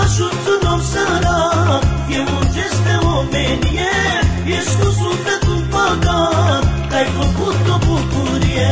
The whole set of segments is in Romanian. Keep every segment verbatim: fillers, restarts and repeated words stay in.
ajuți un om sărac e un gest de omenie. Ești cu sufletul păcat că-ai făcut o bucurie.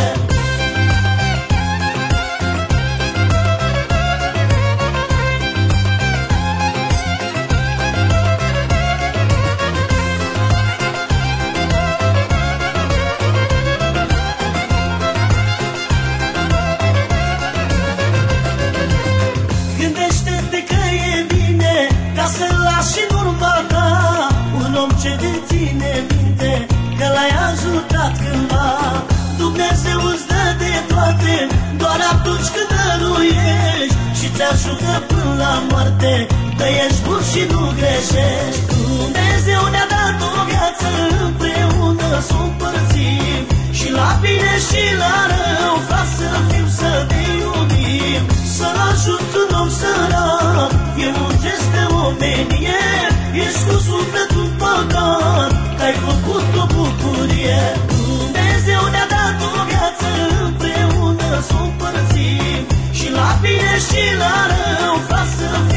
Ce de ține minte că l-ai ajutat cândva. Dumnezeu îți dă de toate doar atunci când dăruiești și te ajută până la moarte, că ești bun și nu greșești. Dumnezeu ne-a dat o viață împreună să o împărțim, și la bine și la rău vreau să fim, să ne iubim. Să-l ajuți un om sărac e un gest de omenie. Ești cu sufletul păcat că-ai făcut o bucurie. Dumnezeu ne-a dat o viață împreună să o împărțim, și la bine și la rău vreau să fim.